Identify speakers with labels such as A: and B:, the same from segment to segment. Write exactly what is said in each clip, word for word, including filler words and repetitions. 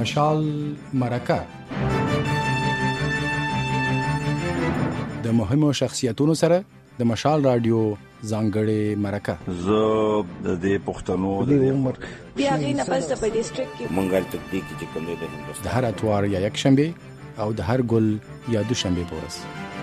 A: مشال مرکه د مهمو شخصیتونو سره د مشال رادیو ځانګړې مرکه.
B: زه د دې پښتنو د
C: عمر بیا غینه پس په ډیسټریکټ کې
B: منګل تکتیک چې کوم دی د هندوستان
A: د هر اتوار یا یک شنبه او د هر ګل یا دو شنبه پورس.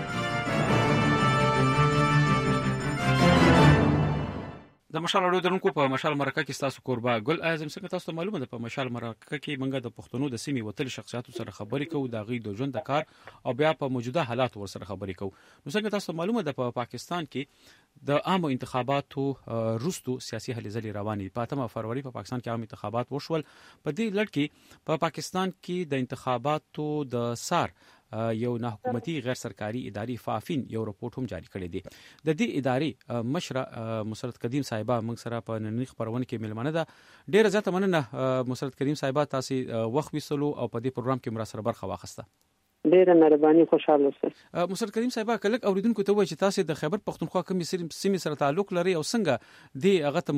D: د مشال اړو درنکو په مشال مرکه کې تاسو قربا ګل اعظم څنګه تاسو منلومه ده په مشال مرکه کې منګه د پښتنو د سیمې وتل شخصیتو سره خبرې کوو د غي د ژوند د کار او بیا په موجوده حالات ور سره خبرې کوو. نو څنګه تاسو معلومه ده په پا پاکستان کې د عام انتخاباتو روستو سیاسي هلې ځلې روانې په اتمه فروری په پاکستان کې عام انتخابات وشول. په دې لړ کې په پا پاکستان کې د انتخاباتو د سار یو نه حکومتي غیر سرکاري اداري فافین یو رپورټ هم جاری کړی دی. د دې ادارې مشره مسرت قدیم صاحبہ موږ سره په نننی خبرونه کې ملمنه ده. ډیره زیاته مننه مسرت قدیم صاحبہ تاسو وخت وسلو او په دې پروګرام کې مرا سره برخه واخسته.
E: ډیره مهرباني خوشاله اوسئ.
D: مسرت قدیم صاحبہ کله اوریدونکو ته وایي چې تاسو د خیبر پختونخوا کومې سیمې سره تعلق لري او څنګه دی هغه ته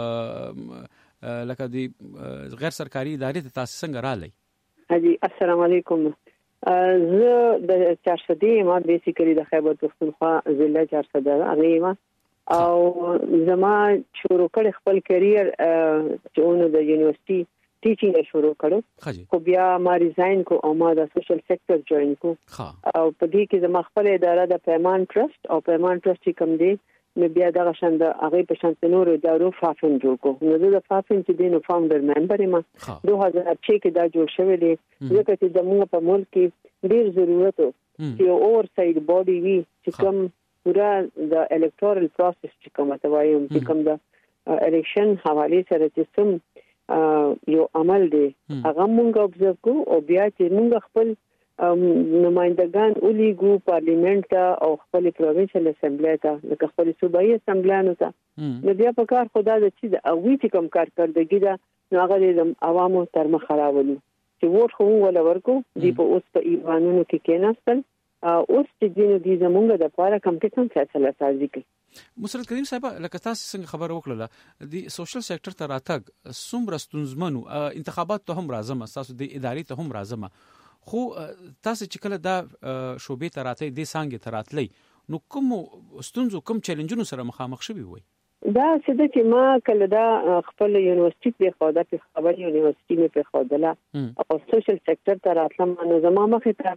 D: لکه دی غیر سرکاري ادارې ته تاسو څنګه رالي؟
E: حاجی السلام علیکم. زه د چارسدی ما بیسیکلی د خیبر پختونخوا ضلع چارسده غیمه او زما شروع کړ خپل کرییر چونه د یونیورسيټي ټیچینګ شروع کړو خو بیا ما ریزاین کو او ما د سوشل سېکټر جوائن کو او په دې کې زما خپل اداره د پیمان ټرست او پیمان ټرست کوم دی نو بیا دا شاند هغه په شان نور ادارو فافن جوړ کو. نو د فافن چې دینو فاوندر ممبر ما دوه هزار شش کې دا جوړ شوی دی ځکه چې د موږ په ملک کې ډیر ضرورت و چې اور ساید باډي وي چې کوم پورا د الکټورل پروسس چې کوم ته وایم چې کوم د الیکشن حواله سره چې سم یو عمل دی هغه موږ observe کو او بیا چې موږ خپل نمائندگان اولیګو پارلیمنت ته او خپل پروینشل اسمبلی ته لکه خپل صوبایي اسمبلیانو ته نو بیا په کار خدا د چې اوی چې کوم کارکړدګي دا هغه د عوامو تر مخ خرابولو چې ووټ خو ولا ورکو دی په اوس په ایوانونو کې کېناستل اوس چې دینو دي زمونږ د لپاره کمپټیشن فیصله سازي کوي.
D: مسرت کریم صاحب لکه تاسو څنګه خبر وکړه د سوشل سېکټر ته راتګ څومره ستونزمنو انتخابات ته هم راځم تاسو د ادارې ته هم راځم خو تاسو چې کله دا شوبې ته راتې د سانګې ته راتلې نو کوم ستونزو کوم چیلنجونو سره مخامخ شوي وي؟
E: دا څه د چې ما کله دا خپل یونیورسيټي په خوده په خبر یونیورسيټي مې په خوده او سوشل سېکټر ته راتلم نو زما مخې ته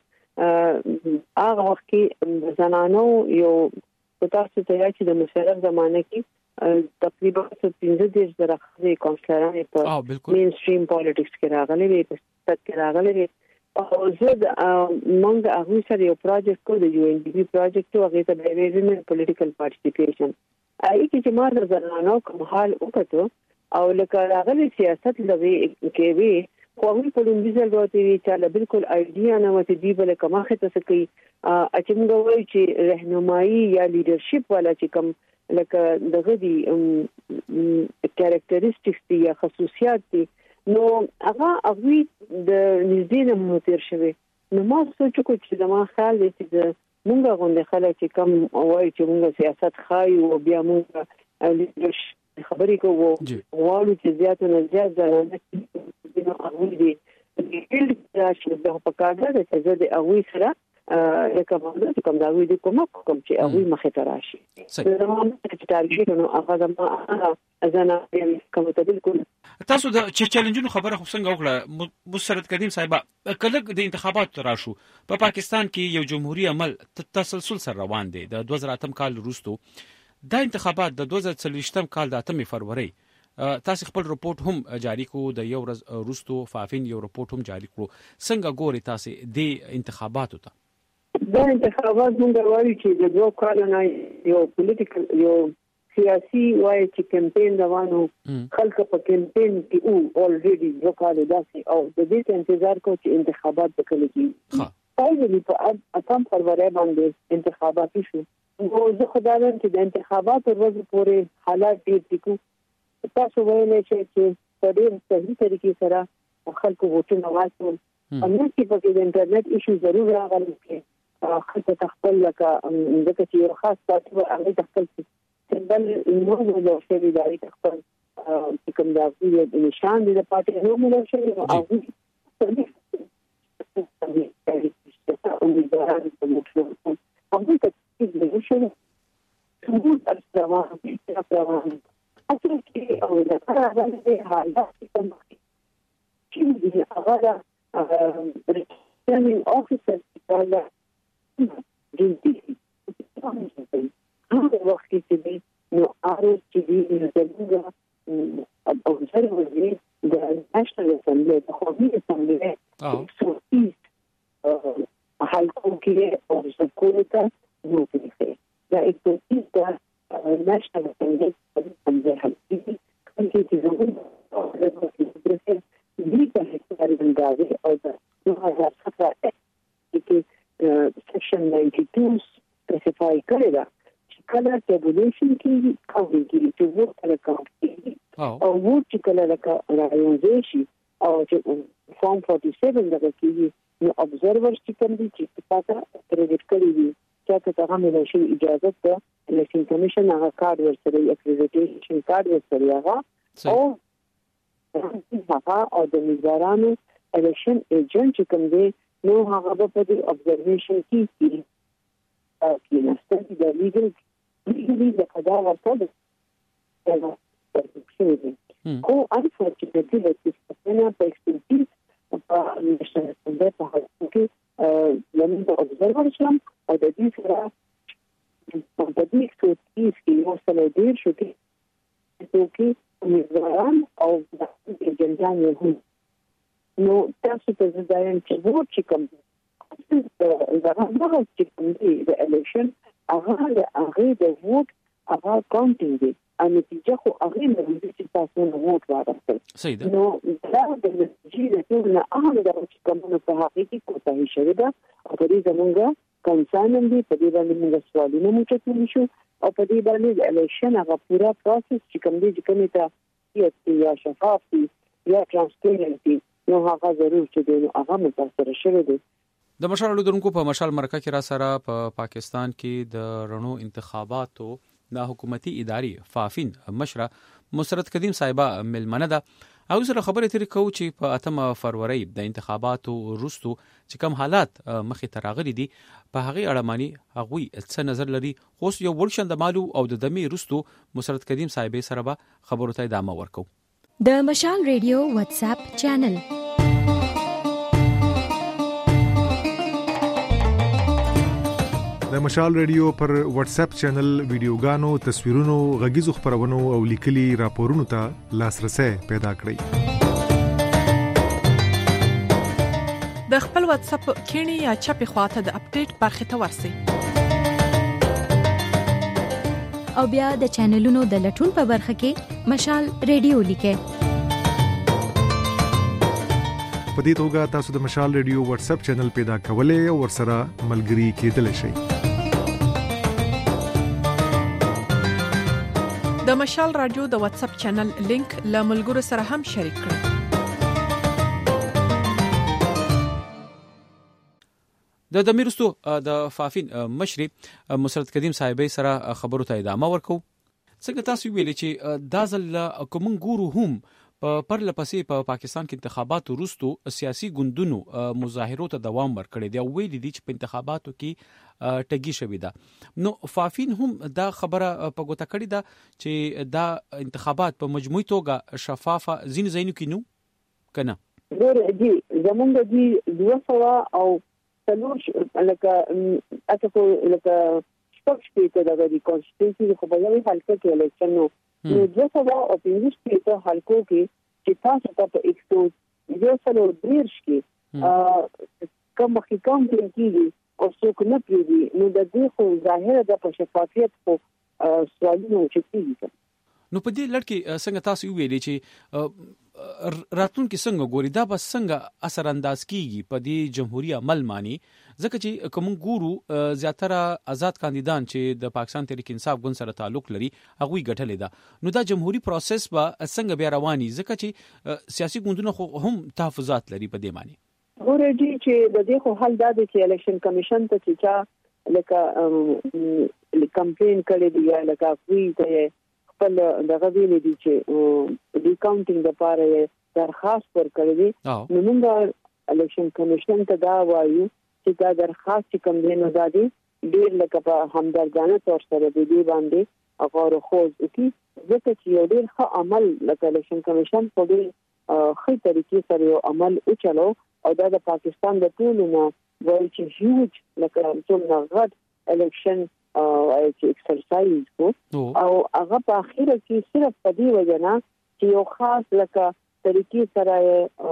E: هغه وخت کې زنانو یو تاسو ته یاد چې د مشرف زمانه کې تقریبا پنځه دېرش زره خلک کونسلران په مین سټریم پالیټکس کې راغلي وي په ستاسو کې راغلي وي او زه مونږ هغه سره یو پروجیکټ کو د یو ان ډي پی پروجیکټ او هغه ته د ویمن پولیټیکل پارټیسیپیشن اې چې ما د زنانو کوم حال وکړو او لکه راغلي سیاست لوي کې وی خو موږ په لومړي ځل راځي چې بالکل ایډیا نه وته دی بل کومه ته سکی چې موږ وایو چې رهنمایي یا لیدرشپ والا چې کوم لکه دغه دي کریکټریسټکس دي یا خصوصیات دي نو هغه هغه د نږدې نه متیر شوی نو ما سوچ کو چې زما خیال دی چې موږ غونډه خلک چې کوم وایي چې موږ سیاست خایو او بیا موږ لیدرشپ خبرې کوو غواړو چې زیات نه زیات ځانونه نو هغه دې فیلډ چې د په کار ده چې د هغه سره ریکمند کوم دا وی د کوم کوم چې هغه مخه ته راشي زموږ چې ټارګټ نو هغه زما ازنه کوم ته بالکل
D: تاسو د چیلنجونو خبره خو څنګه وکړه مسرت قدیم صاحب کله د انتخابات راشو په پا پاکستان کې یو جمهوریت عمل تسلسل سره روان دی د دوه زره اتم کال وروسته دا انتخابات د دوه زره څلوېښتم کال د اتمې فروری تاسو خپل رپورت هم جاری کو د یو ورځ وروسته فافین یو رپورت هم جاری کړو څنګه ګوري تاسو د انتخاباتو ته؟
E: دا انتخابات موږ وایو چې د دوه کالونو یو پولیټیکل یو سیاسي وایي چې کمپاین روانو خلک په کمپاین کې او اولریډي دوه کال داسې او د دې انتظار کو چې انتخابات وکړي ها فایدلی په اتم فروری باندې انتخابات شو نو زه خدای نن چې د انتخاباتو ورځ پورې حالات ډیر ټیکو تاسو وایئ چې په ډیر صحیح طریقې سره خلکو ووټونه واچول امنه چې په دې انټرنیټ ایشو ضرور راغلی چې خلک تخپل لکه دغه چې یو خاص تاسو هغه تخپل بل نو نو شوی دی تخپل کوم دا د نشان د پاتې نو نو شوی او امیدواران په موټر هغه ته چې د شنو څنګه تاسو روان اصل کې او دا راځي حالات کوم چې دې هغه ریټرنینګ افیسر دا جنتي هغه وخت کې دې نو ارو چې دې زموږه او څنګه دې د نېشنل اسمبلی د قومي اسمبلی او سوئیس حلقو کې او څوکو ته نو کې دا اکټیویټي دا نېشنل اسمبلی په حلقې کې چې زموږ او د پروسس دې په هڅه باندې او د دوه هزار سپږ کې سیکشن نائنٹی ٹو سپیسیفای کړی دا چې کله ټیبولیشن کې کاوي کې چې وو سره کاوي او وو چې کله راځي شي او چې فارم فورټي سیون دغه کې نو ابزرور چې کوم دي چې پاته کریډټ کړی وي چې هغه هم شي اجازه ته الیکشن کمیشن هغه کارت ورسره اکریډیټیشن کارت ورسره هغه او هغه او د نظارانو الیکشن ایجنټ چې کوم دی نو هغه په دې ابزرویشن کې کې کې نستل د لیګل لیګل د قضا ورته ده او unfortunately the system of expertise په نشنل اسمبلی په حال کې لمن د observer شم او د دې سره په دې کې چې یو څه ډیر شو کې چې نظام او د اجنډا نه نو تاسو ته ځایم چې وو چې کوم دا هغه چې کوم دی د الیکشن هغه هغه د ووټ هغه کاونټینګ دی ان نتیجه خو هغه نه ویل چې تاسو نه ووټ واغستل
D: صحیح ده
E: نو دا د نتیجې د ټول نه هغه د چې کوم په حقیقي کوتاهي شوی ده او په دې زمونږه کنسرن دی په دې باندې موږ سوالونه مو چتول شو او په دې باندې د الیکشن هغه پورا پروسس چې کوم دی چې کومه ته یا شفاف دی یا ترانسپیرنسي نو هغه ضرور چې دی هغه متاثر شوی دی
D: د مشال لودونکو په مشال مرکه کې را سره په پا پاکستان کې د رڼو انتخاباتو د حکومتي ادارې فافین مشره مسرت قدیم صاحبہ ملمنه ده او سره خبرې ترې کوو چې په اتمه فروری د انتخاباتو وروسته چې کوم حالات مخې ته راغلي دي په هغه اړه مانی هغوی څه نظر لري خو یو ورشن د مالو او د دمي وروسته مسرت قدیم صاحبې سره به خبرو ته ادامه ورکو
F: د مشال ریډیو واتس اپ چینل
G: د مشال ریډیو پر واتس اپ چینل ویډیوګانو تصویرونو غږیزو خبرونو او لیکلي راپورونو ته لاسرسي پیدا کړئ
H: د خپل واتس اپ کینی یا چپی خواته د اپډیټ برخه ته ورسئ
F: او بیا د چینلونو د لټون په برخه کې مشال ریډیو لیکئ
G: په دې توګه تاسو د مشال ریډیو واتس اپ چینل پیدا کولای او ورسره ملګري کېدلی شئ
H: د مشال رادیو د واتس اپ چینل لینک له ملګرو سره هم شریک کړئ
D: د دمیرستو د فافین مشري مسرت قدیم صاحبې سره خبرو ته ادامه ورکو څنګه تاسو ویلي چې دا ځل کوم ګورو هم په پرله پسې په پاکستان کې انتخاباتو وروسته سیاسي ګوندونو مظاهرو ته دوام ورکړی دی او ویل دي چې په انتخاباتو کې ټګي شوې ده نو فافین هم دا خبره په ګوته کړې ده چې دا انتخابات په مجموعي توګه شفافه ځین ځینو کې نو کنه
E: ګوره دي زمونږ دي دوه سوا او څلور لکه اته لکه شپږ شپې ته د کانسټیټیوشن خو په یوه حلقه کې الیکشن نو نو دوه سوا او پنځه شپې ته حلقو کې چې تاسو ته په ایکسو یو سلو دیرش کې کوم مخکې کوم کېږي او څوک نه پیږي نو د دې خو ظاهره د په شفافیت خو سوالونه چې کیږي
D: نو په دې لړ کې څنګه تاسو ویلې چې راتلونکي څنګه ګوري دا به څنګه اثر انداز کیږي په دې جمهوریت عمل مانی ځکه چې کوم ګورو زیاتره آزاد کاندیدان چې د پاکستان تحریک انصاف ګوند سره تعلق لري هغه ګټلې ده نو دا جمهوریت پروسس به څنګه بیا رواني ځکه چې سیاسي ګوندونه خو هم تحفظات لري په دې معنی
E: ورېږي چې د دې خو حل دا دی چې الیکشن کمیشن ته چې لکه کمپاین کړي دی یا لکه کوي ته خپل دغه ویل دي چې د کاونټینګ لپاره درخواست ورکړي دي نو موږ الیکشن کمیشن ته دا وایو چې دا درخواست کوم دی نو دا دی ډیر لکه په همدردانه تور سره دی باندې هغه خوځ وکي ځکه چې یو ډیر ښه عمل لکه الیکشن کمیشن په ډیر ښه طریقې سره یو عمل وچلو او دا د پاکستان د ټولو نه وایي چې هیوج لکه څومره غټ الیکشن او چې ایکسرسایز کو او هغه په اخر کې صرف په دې وجه نه چې یو خاص لکه طریقې سره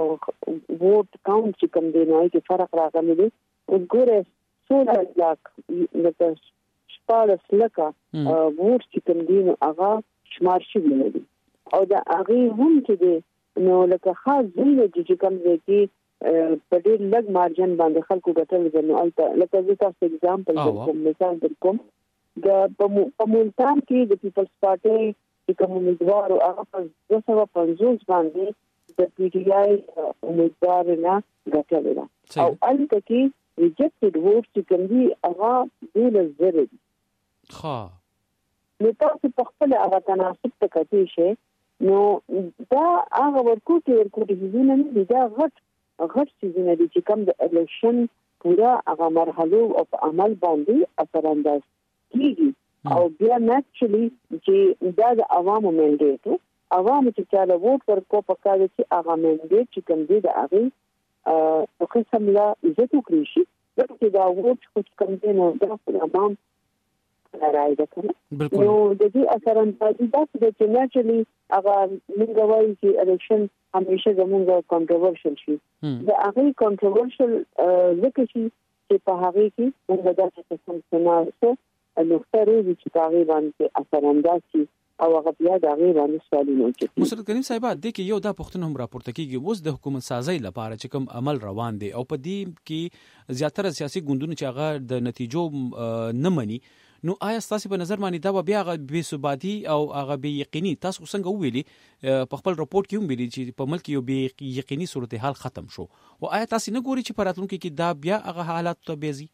E: ووټ کاونټ چې کوم دی نو کې فرق راغلی دی وګوره څومره لاک لکه شپږ لکه ووټ چې کوم دی نو هغه شمار شوی دی او دا هغه هم چې دی نو لکه خاص ځای چې کوم دی کې په ډېر لږ مارجن باندې خلکو ګټل دي نو البته لکه زه تاسو اگزامپل کوم مثال درکوم د په ملتان کې د پیپلز پارټي چې کوم امیدوار او هغه په دوه سوه پنځوس باندې د پی ټی آی امیدوار نه ګټل دي او البته کې ریجکټډ ووټ چې کوم دي هغه ډېر زر دي
D: ها
E: نو تاسو په خپل هغه تناسب ته کتئ شئ نو دا هغه ورکو کې ورکو دي نه دي دا غټ غټ سیزن دي چې کوم د الیکشن پورا هغه مرحله او په عمل باندې اثر انداز کیږي او بیا نچلی چې دا د عوامو منډیټ عوامو چې چاله ووټ ورکو په کار چې هغه منډیټ چې کوم دي د هغه په قسم لا عزت وکړي شي چې دا ووټ خو کوم دي نو دا په عوام راځي دا کنه نو د دې اثر اندازي دا چې نچلی هغه موږ وایو چې الیکشن همیشه زموږ کنټروورشل شي دا هغه کنټروورشل ځکه چې په هغه کې موږ دا څه څه سناسو نو ستوري چې هغه باندې اثر انداز شي او هغه بیا دا غي باندې سوالونه کوي
D: مسرت کریم صاحب د کې یو دا پښتون هم راپورته کیږي اوس د حکومت سازي لپاره چې کوم عمل روان دي او په دې کې زیاتره سیاسي ګوندونه چې هغه د نتیجو نه مني نو آیا تاسو په نظر باندې دا بیا هغه بې ثباتی او هغه بې یقیني تاسو څنګه ویلي په خپل رپورت کې هم ویلي چې په ملک یو بې یقیني صورتحال ختم شو او آیا تاسو نه ګوري چې په راتلونکي کې دا بیا هغه حالات ته بیزي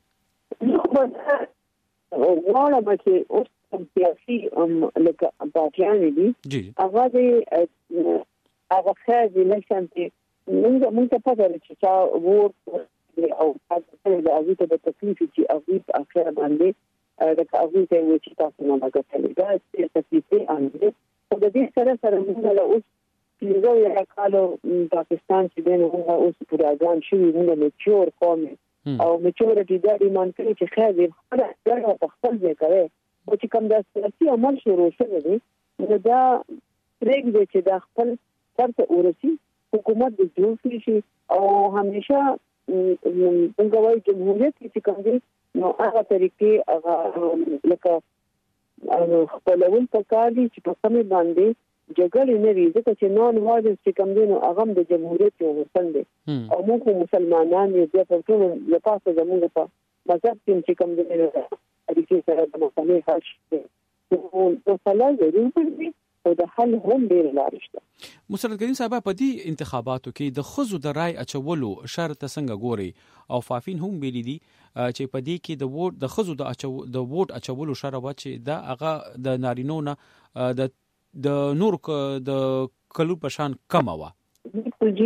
E: وړه مکه اوس سیاسي لکه پارټیان دي هغه دې هغه خاصه الیکشن چې موږ موږ ته پته لري چې چا ووټ او تاسو د ازیته د تکلیف چې هغه په اخر باندې د کاغذ ته وی چې تاسو نه راغلي دا چې تاسو باندې او د دې سره سره موږ له اوس پیژو یا کالو پاکستان چې دغه اوس پروګرام شوی موږ له چور قوم او میچورټي د ایمان کوي چې خیر خپل دا خپل ځای کوي او چې کوم د سیاسي عمل شروع شوی دی نو دا پرېږدي چې د خپل سرته ورسي حکومت د جوړ شي او همیشه څنګه وایي جمهوریت چې کوم دی نو هغه طریقې هغه لکه خپلول پکاري چې په سمې باندې جګړې نه وي ځکه چې نون وایلنس چې کوم دی نو هغه د جمهوریت یو حسن دی او موږ مسلمانان یو په ټول لپاره زموږ په مذهب کې چې کوم دی نو اړیکې سره د مسلې حل شي نو په سلام ضروري دی او د حل هم ډیر لارې شته.
D: مسرت کریم صاحب په دې انتخاباتو کې د خزو د رای اچولو شرط څنګه ګوري او فافین هم ویلي دي چې په دې کې د ووټ د خزو د اچو د ووټ اچولو شرط و چې دا هغه د نارینو نه د د نور د کلو پشان کم و.
E: جی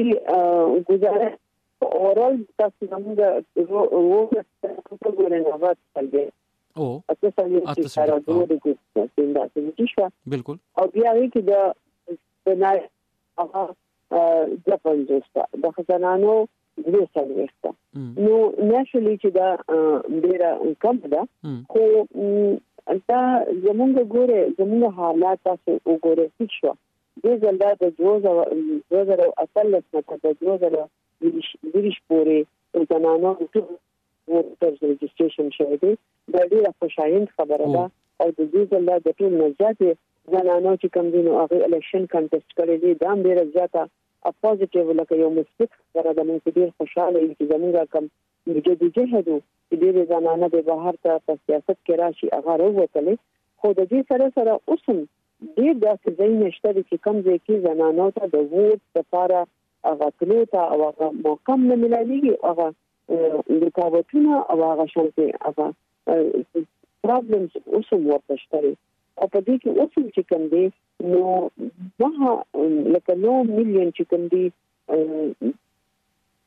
E: گزارش اورال تاسو زموږ ووټ په ګورنه واسطه دی
D: او
E: اته سالي سره دوه د څنګه څنګه شو
D: بالکل
E: او بیا کې د بنای هغه د پنځوسته د خزانانو دوه سالي وخت نو نشلی چې دا ډیره کم ده خو دا زمونږ ګوره زمونږ حالات تاسو وګورئ چې شو د زلدا د دوه زره اتلس نه د دوه زره دیش پورې زنانو ووټرز رجسټریشن شوی دی دا ډیره خوشاینده خبره ده او د دې زلدا د ټول نزات زنانو چې کوم دي نو هغه الیکشن کانټیسټ کړی دی دا ډیره زیاته اپوزټیو لکه یو مثبت خبره ده موږ ډیر خوشاله یو چې زموږ کم جدي جهادو چې ډیره زنانه د بهر ته په سیاست کې راشي هغه وروتلې خو د دې سره سره اوسم ډیر داسې ځای نشته چې کوم ځای کې زنانو ته د ووټ لپاره هغه کلو ته او هغه موقع نه ملایږي هغه د کاوتونه او هغه شانتي هغه پرابلمز اوسم ورته شته او په دې کې اوسم چې کوم دی نو واه لکه نو مليون چې کوم دی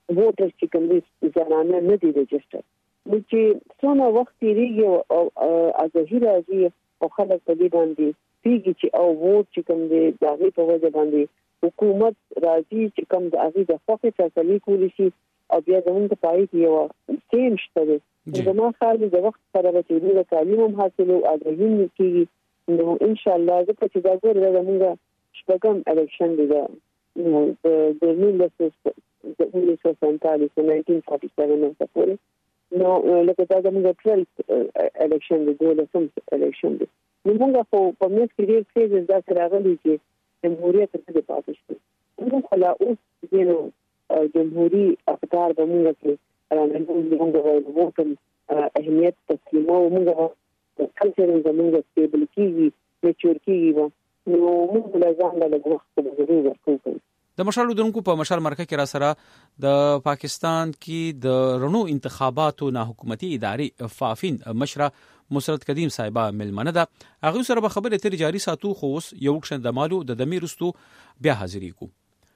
E: ووټر چې کوم دي زنانه نه دي رجسټر. نو چې څونه وخت تیریږي او اځهی راځي او خلک په دې باندې پیږي چې او ووټ چې کوم دي دغه په وجه باندې حکومت راځي چې کوم د هغه د فقې فیصله کولی شي او بیا زموږ په پای کې یو سیم شته دي. زما خیال د وخت سره به چې د تعلیم هم حاصل او اځهی کیږي نو ان شاء الله زه چې دا ګورم زموږ شپږم الیکشن دی نو د نولس د انیس سو سینتالیس ناینټین فورټي سیون نه پورې نو لکه دا زموږ ټول الیکشن دی دولسم الیکشن دی. نو موږ خو په مېس کې ډېر فیزز دا سره راغلي چې جمهوریت ته پاتې شي. موږ خلا اوس دینو جمهوری افکار به موږ کې راغلي موږ د ووټ اهمیت تسلیمو موږ د کلچر زموږ سټیبل کیږي میچور کیږي نو موږ له ځان له وخت په ضروري ورکوو.
D: د مشال ودونکو په مشال مرکه کې را سره د پاکستان کې د رڼو انتخاباتو نه حکومتي ادارې فافین مشره مسرت قدیم صاحبہ ملمنه ده. هغه سره به خبرې تر جاری ساتو خو اوس یو کښن د مالو د دمیر رستو بیا حاضرې کو.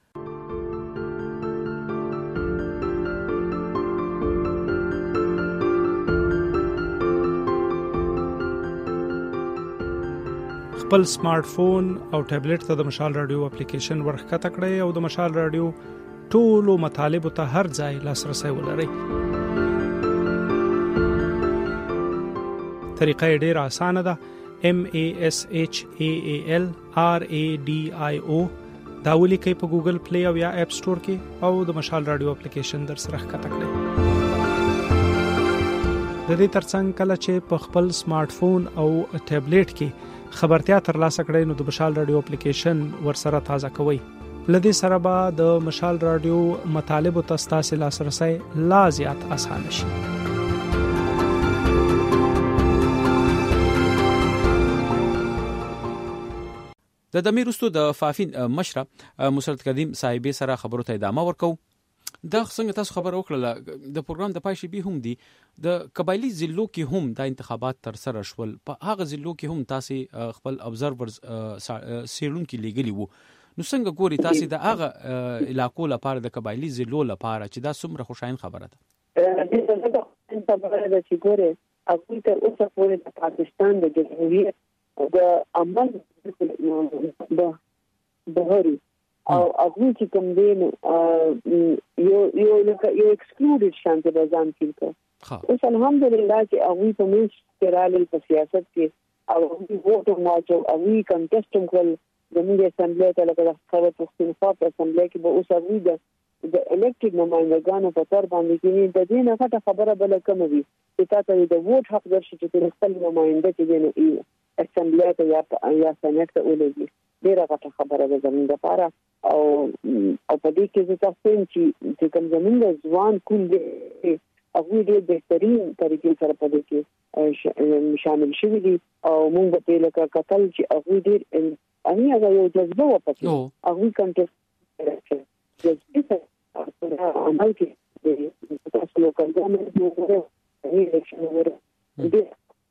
I: خپل سمارټ فون او ټابلیټ ته د مشال رادیو اپلیکیشن ورخکته کړئ او د مشال رادیو ټولو مطالبه ته هر ځای لاسرسي ولرئ. طریقه ډیره اسانه ده. M A S H A A L R A D I O دا ولیکئ په ګوګل پلی او یا اپ سٹور کې او د مشال رادیو اپلیکیشن در سره ښکته کړئ. د دې ترڅنګ کله چې په خپل سمارټ فون او ټابلیټ کې خبرتیا ترلاسه کړئ نو د مشال رادیو اپلیکیشن ورسره تازه کوئ. لدې سره به د مشال رادیو مطالب او تاسو لاسرسي لا زیات اسانه شي.
D: د دمیرستو د فافین مشره مسرت قدیم صاحب سره خبرو ته ادامه ورکو. دا څنګه تاسو خبر وکړه د پروګرام د پای شي به هم دي د قبایلی ضلعو کې هم د انتخابات تر سره شول. په هغه ضلعو کې هم تاسو خپل ابزرورز سیرون کې لګلی وو. نو څنګه ګوري تاسو د هغه علاقو لپاره د قبایلی ضلعو لپاره چې دا څومره خوشاین خبره ده؟
E: د دې خبره ده چې ګوره هغه تر اوسه پورې د پاکستان د جمهوریت د عمل د بهري او هغه چې کوم دی یو یو یو ایکسکلوډډ شانته د ځان کېږي. اوس الحمدلله چې هغه په موږ سترالل په سیاست کې او هغه ووټ ماچو هغه کنټیسټم کول د موږ اسمبلی ته لکه خبره پښتونخوا په اسمبلی کې به اوس هغه د الکټډ نمائندګانو په تور باندې کې د دې نه غټه خبره بل کوم وي چې تاسو د ووټ حق درشي چې خپل نمائنده چې دی نو اسمبلی ته یا یا سېنات ته ولېږي. ډیره غټه خبره ده زموږ لپاره او او په دې کې چې تاسو چې کوم زموږ ځوان کول دي هغه ډېر بهترین طریقې سره په دې کې شامل شوي دي او موږ په لکه کتل چې هغه ډېر اني هغه یو جذبه وپاتې هغه کنټیسټ جذبه سره عمل کې تاسو نو کومه موږ نه الیکشن ورته دي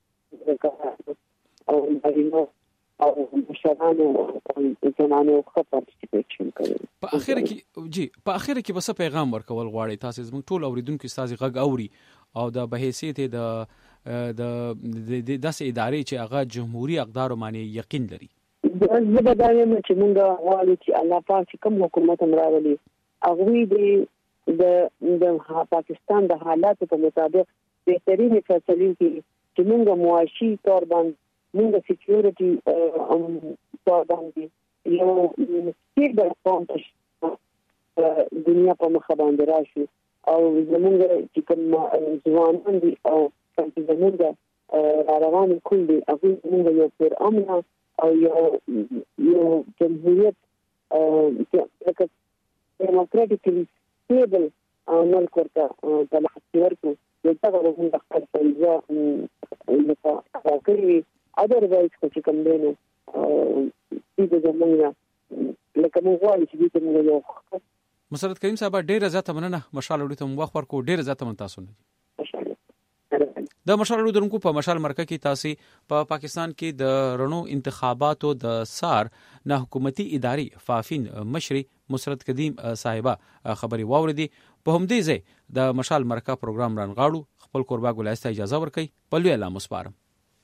E: او باندې او مشرانو او زمانو خپل پارټیسیپیشن کوي.
D: په اخر کې جی په اخر کې بس پیغام ورکول غواړي تاسو زموږ ټول اوریدونکو تاسو غږ اوري او د بهیثیت د د داسې ادارې چې هغه جمهوریت اقدار باندې یقین لري.
E: زه به دا یم چې موږ غواړو چې الله پاک کوم حکومت امراولي هغه دې د د پاکستان د حالاتو په مطابق بهترین فیصله کوي چې موږ معاشي تور باندې موږ سکیورټي تور باندې یو سټیبل فاونډیشن دنیا په مخ باندې راشي او زموږ چې کوم ځوانان دي او چې زموږ روان کول دي هغه موږ یو پر امن او یو یو جمهوریت لکه ډیموکراټیکلی سټیبل ملک ورته د لاسته ورکو دغه موږ خپل ځای لکه راکړي otherwise چې کوم دی نو دې د زمونږ لکه موږ وایو چې دې موږ یو
D: مسرت کریم صاحب ډېر زیاته مننه مشال وړي ته مو وخت ورکو ډېر زیاته من تاسو نه د مشال وړي درنکو په مشال مرکه کې تاسو په پاکستان کې د رڼو انتخاباتو د سار نه حکومتي ادارې فافین مشري مسرت قدیم صاحبہ خبري واوریدي په همدې ځای د مشال مرکه پروګرام رانغاړو. خپل قربا ګلایسته اجازه ورکړي په لوی الله مسپارم.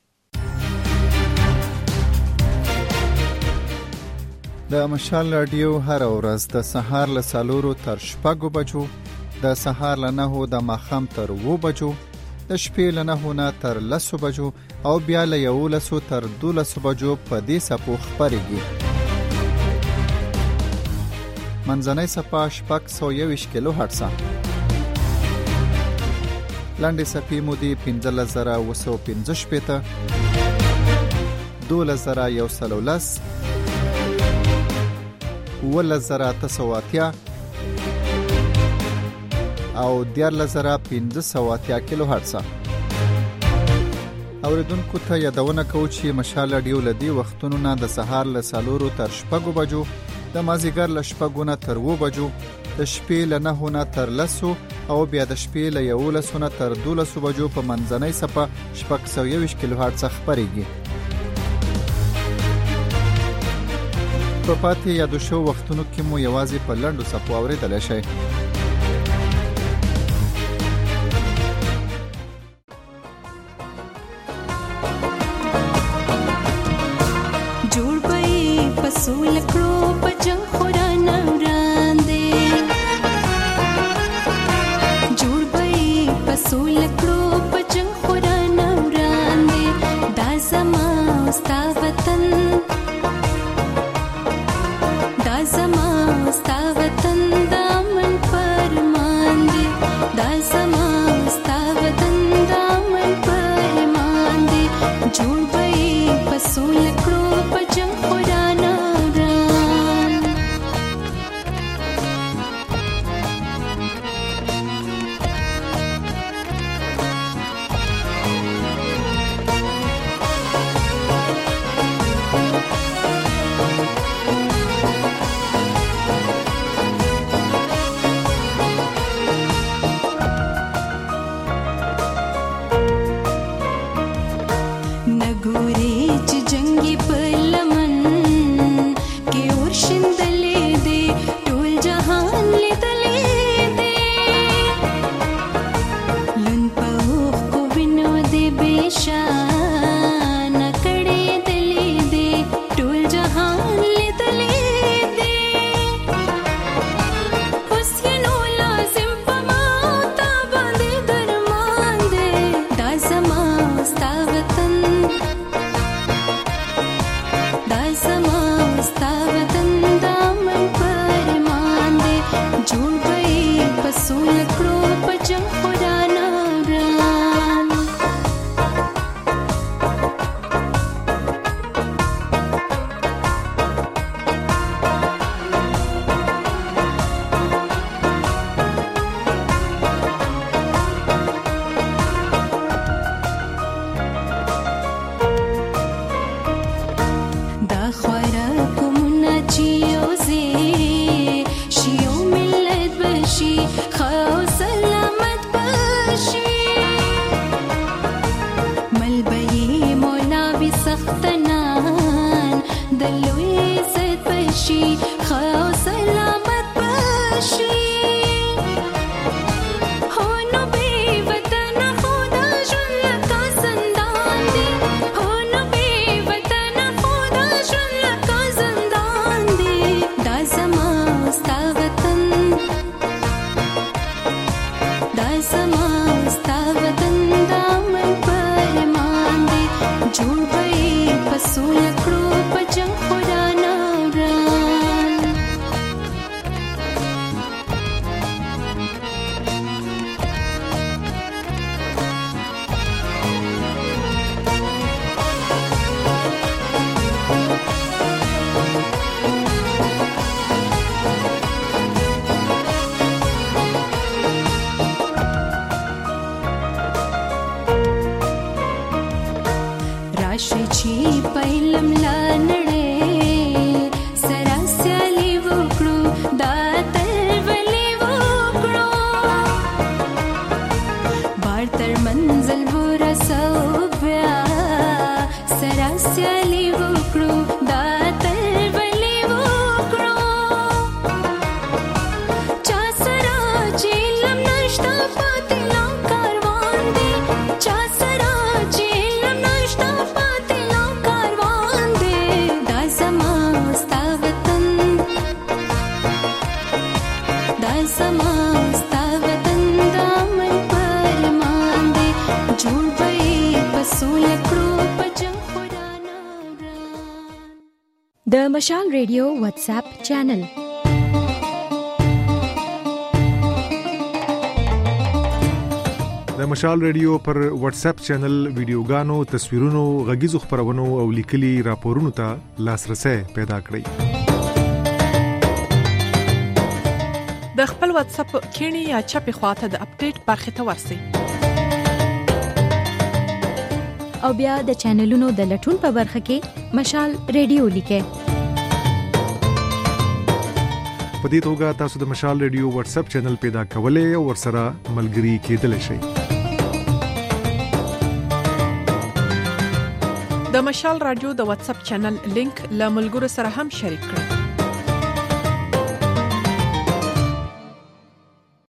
J: د مشال رادیو هر ورځ د سهار له څلورو تر شپږو بجو، د سهار له نهو د ماښام تر اوو بجو، د شپې له نهو نه تر لسو بجو او بیا له یولسو تر دولسو بجو په دې څپو خپرېږي. منځنۍ څپه شپږ سوه یوویشت کیلو هرټزه. لنډې څپې مودې پنځلس زره اوه سوه پنځه شپېته، دولس زره یو سل او لس، اوولس زره اته سوه اتیا او دیارلس زره پنځه سوه اتیا کیلو هرټزه. اوریدونکو ته یادونه کوو چې مشال رادیو له دې وختونو نه د سهار له څلورو تر شپږو بجو، د مازدیګر له شپږو نه تر اوو بجو، د شپې له نهو نه تر لسو او بیا د شپې له یولسو نه تر دولسو بجو په منځنۍ څپه شپږ سوه یوویشت کیلو هرټزه خپرېږي. په پاتې یادو شو وختونو کې مو یوازې په لنډو څپو اورېدلی شئ.
K: جوړ به په سول کړو په جنګ خورانه وړاندې، جوړ به په سول کړو په جنګ خورانه وړاندې، دا زما ستا وطن، زما ستا وطن دا من فرمان دی، دا زما ستا وطن دا من فرمان دی. جوړ به په سول کړو په جنګ خورانه وران.
F: د مشال ریډیو واتس اپ چینل
G: د مشال ریډیو پر واتس اپ چینل ویډیوګانو، تصویرونو، غږیزو خبرونو او لیکلي راپورونو ته لاسرسي پیدا کړئ.
H: د خپل واتس اپ کینی یا چپی خواته د اپډیټ برخه ته ورسی
F: او بیا د چینلونو د لټون په برخه کې مشال ریډیو لیکه.
G: په دې توګه تاسو د مشال ریډیو واتس اپ چینل پیدا کولای او ورسره ملګري کېدلی شئ.
H: د مشال رادیو د واتس اپ چینل لینک له ملګرو سره هم شریک کړئ.